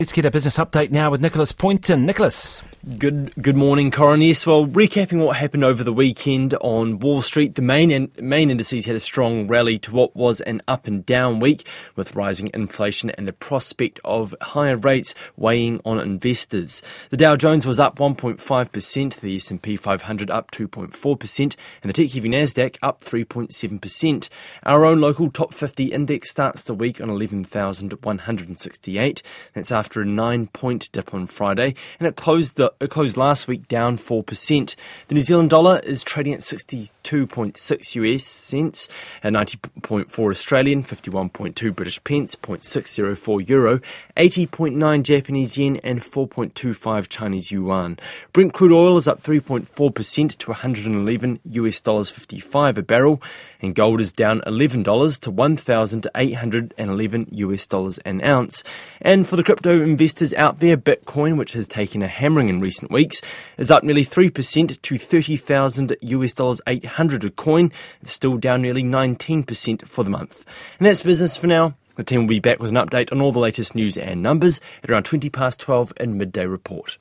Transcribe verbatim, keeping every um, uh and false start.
Let's get a business update now with Nicholas Poynton. Nicholas. Good good morning, Corin. Yes, well, recapping what happened over the weekend on Wall Street, the main in, main indices had a strong rally to what was an up and down week, with rising inflation and the prospect of higher rates weighing on investors. The Dow Jones was up one point five percent, the S and P five hundred up two point four percent, and the tech-heavy Nasdaq up three point seven percent. Our own local top fifty index starts the week on eleven thousand one hundred sixty-eight. That's after a nine-point dip on Friday, and it closed the It closed last week down four percent. The New Zealand dollar is trading at sixty-two point six U S cents, at ninety point four Australian, fifty-one point two British pence, zero point six zero four euro, eighty point nine Japanese yen, and four point two five Chinese yuan. Brent crude oil is up three point four percent to one hundred eleven U S dollars fifty-five a barrel, and gold is down eleven dollars to one thousand eight hundred eleven U S dollars an ounce. And for the crypto investors out there, Bitcoin, which has taken a hammering in recent weeks, is up nearly three percent to thirty thousand U S dollars eight hundred a coin. It's still down nearly nineteen percent for the month. And that's business for now. The team will be back with an update on all the latest news and numbers at around twenty past twelve in Midday Report.